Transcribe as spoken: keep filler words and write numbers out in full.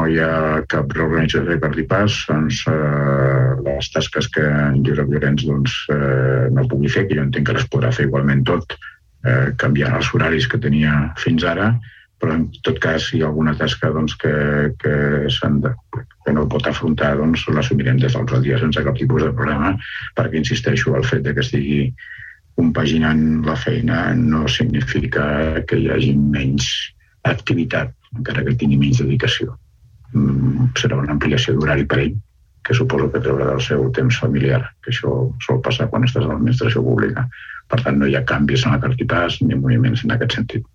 no hi ha cap reorganització de Cartipàs, doncs eh, les tasques que en Josep Llorenç doncs, eh, no pugui fer, que jo entenc que les podrà fer igualment tot, eh, canviant els horaris que tenia fins ara, però en tot cas hi ha alguna tasca doncs, que, que, de, que no pot afrontar, doncs l'assumirem des del dia sense cap tipus de problema, perquè insisteixo, el fet de que estigui compaginant la feina no significa que hi hagi menys activitat, encara que tingui menys dedicació. Mm, serà una ampliació d'horari per ell, que suposo que treurà del seu temps familiar, que això sol passar quan estàs a l'administració pública. Per tant, no hi ha canvis en la Cartipàs ni moviments en aquest sentit.